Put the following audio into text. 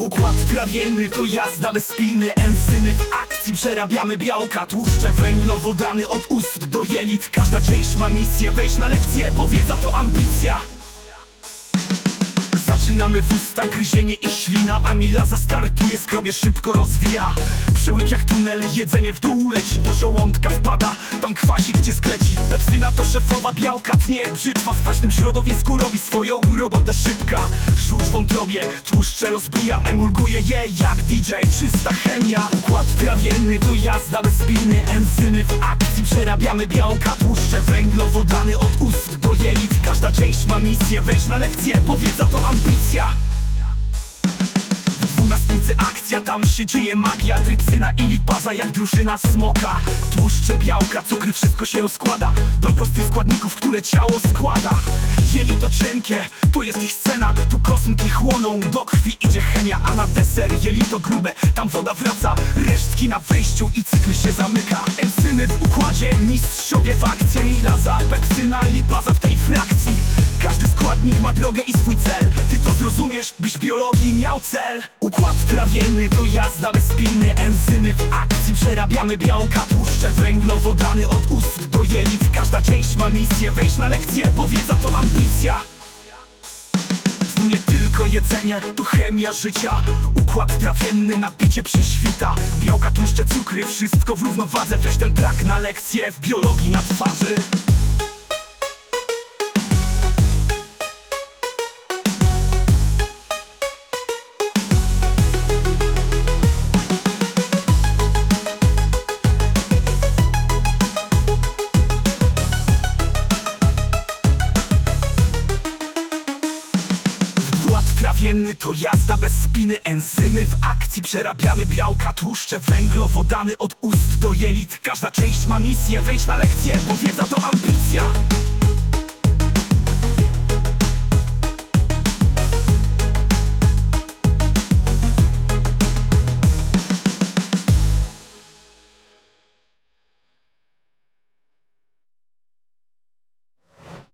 Układ trawienny to jazda bezpilny. Enzymy w akcji, przerabiamy białka, tłuszcze, węglowodany od ust do jelit. Każda część ma misję, wejść na lekcję, bo wiedza to ambicja. Zaczynamy w usta, gryzienie i ślina. Amilaza startuje, skrobie szybko rozwija. Przełyk jak tunel, jedzenie w dół leci. Do żołądka wpada, tam kwasik gdzie skleci. Pepsyna to szefowa białka, tnie brzytwa. W kwaśnym środowisku robi swoją robotę szybka. Żółć w wątrobie, tłuszcze rozbija. Emulguje je jak DJ, czysta chemia. Układ trawienny to jazda bezpilny. Enzymy w akcji, przerabiamy białka, tłuszcze, węglowodany od ust do jelit. Każda część ma misję, wejść na lekcję, bo wiedza to ambicja. W dwunastnicy akcja, tam się dzieje magia. Trypsyna i lipaza jak drużyna smoka. Tłuszcze, białka, cukry, wszystko się rozkłada do prostych składników, które ciało składa. Jelito cienkie, to jest ich scena. Tu kosmki chłoną, do krwi idzie chemia. A na deser jelito grube, tam woda wraca. Resztki na wejściu i cykl się zamyka. Enzymy w układzie, mistrzowie w akcji. Amilaza, pepsyna, lipaza w tej frakcji. Każdy składnik ma drogę i swój cel. Ty to zrozumiesz, byś biologii miał cel. Układ trawienny to jazda bezpilny. Enzymy w akcji, przerabiamy białka, tłuszcze, węglowodany od ust do jelit. Każda część ma misję, wejść na lekcję, bo wiedza to ambicja. Tu nie tylko jedzenie, to chemia życia. Układ trawienny, napicie prześwita. Białka, tłuszcze, cukry, wszystko w równowadze. Weź ten brak na lekcję, w biologii na twarzy. Trawienny to jazda bez spiny. Enzymy w akcji, przerabiamy białka, tłuszcze, węglowodany od ust do jelit. Każda część ma misję, wejść na lekcję, bo wiedza to ambicja.